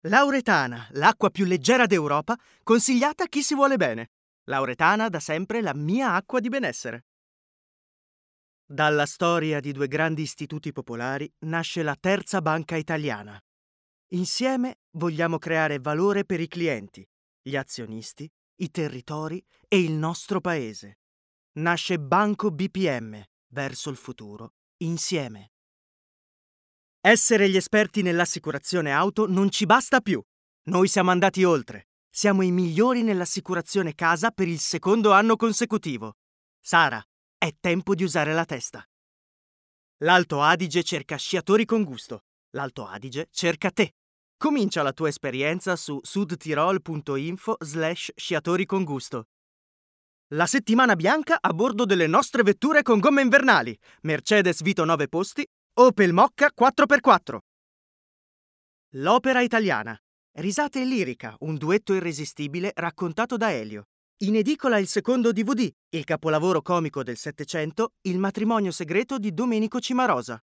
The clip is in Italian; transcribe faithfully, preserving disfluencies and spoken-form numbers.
Lauretana, l'acqua più leggera d'Europa, consigliata a chi si vuole bene. Lauretana, da sempre la mia acqua di benessere. Dalla storia di due grandi istituti popolari nasce la Terza Banca Italiana. Insieme vogliamo creare valore per i clienti, gli azionisti, i territori e il nostro paese. Nasce Banco B P M, verso il futuro, insieme. Essere gli esperti nell'assicurazione auto non ci basta più. Noi siamo andati oltre. Siamo i migliori nell'assicurazione casa per il secondo anno consecutivo. Sara, è tempo di usare la testa. L'Alto Adige cerca sciatori con gusto. L'Alto Adige cerca te. Comincia la tua esperienza su sudtirol.info slash sciatori con gusto. La settimana bianca a bordo delle nostre vetture con gomme invernali. Mercedes Vito nove posti, Opel Mokka quattro per quattro. L'opera italiana. Risate e lirica, un duetto irresistibile raccontato da Elio. In edicola il secondo D V D, il capolavoro comico del Settecento, Il matrimonio segreto di Domenico Cimarosa.